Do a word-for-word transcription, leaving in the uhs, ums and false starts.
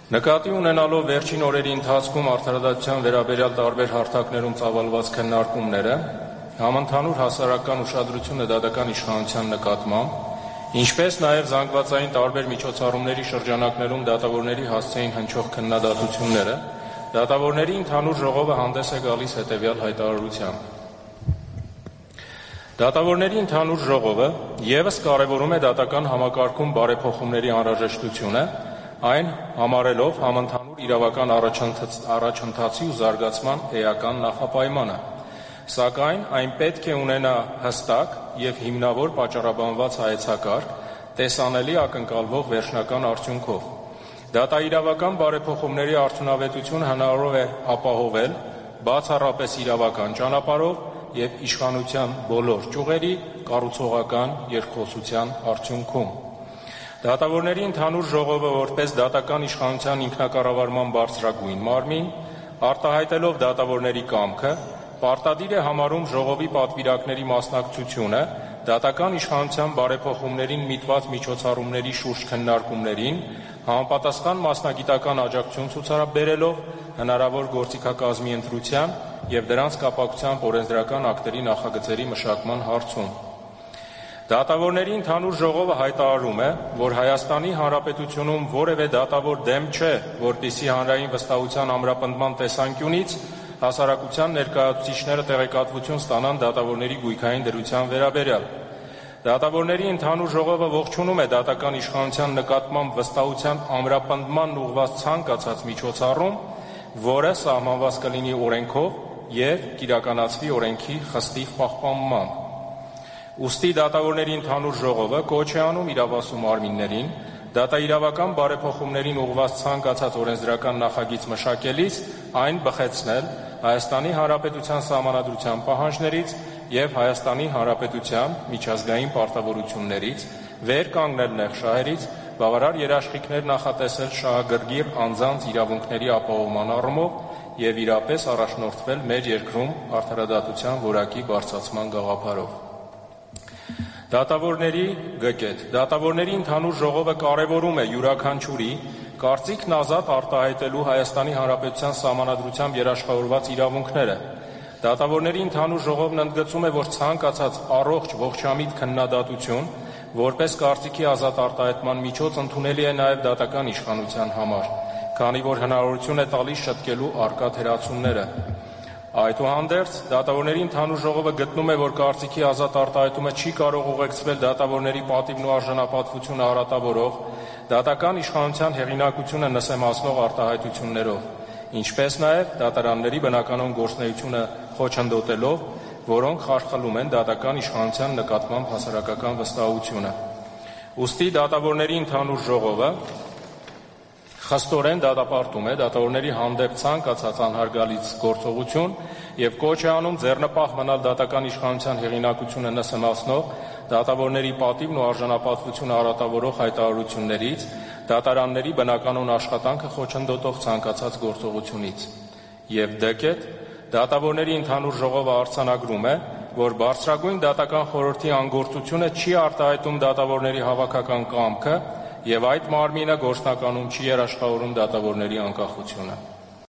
Նկատի ունենալով վերջին օրերի ընթացքում արդարադատության վերաբերյալ տարբեր հարթակներում ծավալված քննարկումները, համընդհանուր հասարակական ուշադրությունը դատական իշխանության նկատմամբ, ինչպես նաև զանգվածային տարբեր միջոցառումների շրջանակներում դատավորների հասցեին հնչող քննադատությունները, դատավորների ընդհանուր ժողովը հանդես է գալիս հետևյալ հայտարարությամբ. Դատավորների ընդհանուր ժողովը ևս կարևորում է դատական համակարգում բարեփոխումների անհրաժեշտությունը, այն համարելով համընդհանուր իրավական առաջընթացի ու զարգացման էական նախապայմանը, սակայն այն պետք է ունենա հստակ և հիմնավոր պատճառաբանված հայեցակարգ, տեսանելի ակնկալվող վերջնական արդյունքով։ Դատաիրավական բարեփոխումների արդյունավետություն հնարավոր է ապահովել բացառապես իրավական ճանապարհով և իշխանության բոլոր ճյուղերի կառուցողական երկխոսության արդյունքում։ Դատավորների ընդհանուր ժողովը որպես դատական իշխանության ինքնակառավարման բարձրագույն մարմին, արտահայտելով դատավորների կամքը, պարտադիր է համարում ժողովի պատվիրակների մասնակցությունը դատական իշխանության բարեփոխումներին միտված միջոցառումների շուրջ քննարկումներին համապատասխան մասնագիտական աջակցություն ցուցաբերելով հնարավոր գործիքակազմի ընտրության և դրանց կապակցությամբ օրենսդրական ակտերի նախագծերի մշակման հարցում։ Դատավորների ընդհանուր ժողովը հայտարարում է, որ Հայաստանի Հանրապետությունում որևէ դատավոր դեմ չէ, որպեսզի հանրային վստահության ամրապնդման տեսանկյունից հասարակության ներկայացուցիչները տեղեկատվություն ստանան դատավորների գույքային դրության վերաբերյալ։ Դատավորների ընդհանուր ժողովը ողջունում է դատական իշխանության նկատմամբ վստահության ամրապնդմանն ուղղված ցանկացած միջոցառում, որը սահմանված կլինի օրենքով և կիրականացվի օրենքի խստիվ պահպանմամբ։ Ուստի դատավորների ընդհանուր ժողովը կոչ է անում իրավասու մարմիններին դատաիրավական բարեփոխումներին ուղղված ցանկացած օրենսդրական նախագիծ մշակելիս այն բխեցնել Հայաստանի Հանրապետության Սահմանադրության պահանջներից և Հայաստանի Հանրապետության միջազգային պարտավորություններից, վեր կանգնել նեղ շահերից, բավարար երաշխիքներ նախատեսել շահագրգիռ անձանց իրավունքների ապահովման առումով և իրապես առաջնորդվել մեր երկրում արդարադատության որակի բարձրացման գաղափարով։ Դատավորների գկետ Դատավորների ընդհանուր ժողովը կարևորում է յուրաքանչյուրի կարծիքն ազատ արտահայտելու Հայաստանի Հանրապետության Սահմանադրությամբ երաշխավորված իրավունքները։ Դատավորների ընդհանուր ժողովն ընդգծում է, որ ցանկացած առողջ ողջամիտ քննադատություն որպես կարծիքի ազատ արտահայտման միջոց ընդունելի է նաև դատական իշխանության համար, քանի որ հնարավորություն է տալիս շտկելու առկա թերացումները։ Այդուհանդերձ, դատավորների ընդհանուր ժողովը գտնում է, որ կարծիքի ազատ արտահայտումը չի կարող ուղեկցվել դատավորների պատիվն ու արժանապատվությունը արատավորող, դատական իշխանության հեղինակությունը նսեմացնող արտահայտություններով, ինչպես նաև դատարանների բնականոն գործունեությունը խոչընդոտելով, որոնք խարխլում են դատական իշխանության նկատմամբ հասարակական վստահությունը։ Ուստի դատավորների ընդհանուր ժողովը խստորեն դատապարտում է դատավորների հանդեպ ցանկացած անհարգալից գործողություն և կոչ է անում ձեռնպահ մնալ դատական իշխանության հեղինակությունը նսեմացնող, դատավորների պատիվն ու արժանապատվությունը արատավորող հայտարարություններից, դատարանների բնականոն աշխատանքը խոչընդոտող ցանկացած գործողությունից։ Եվ դեկետ դատավորների ընդհանուր ժողովը արձանագրում է, որ բարձրագույն դատական խորհրդի անգործությունը չի արտահայտում դատավորների հավաքական կամքը և այդ մարմինը գործնականում չի երաշխավորում դատավորների անկախությունը։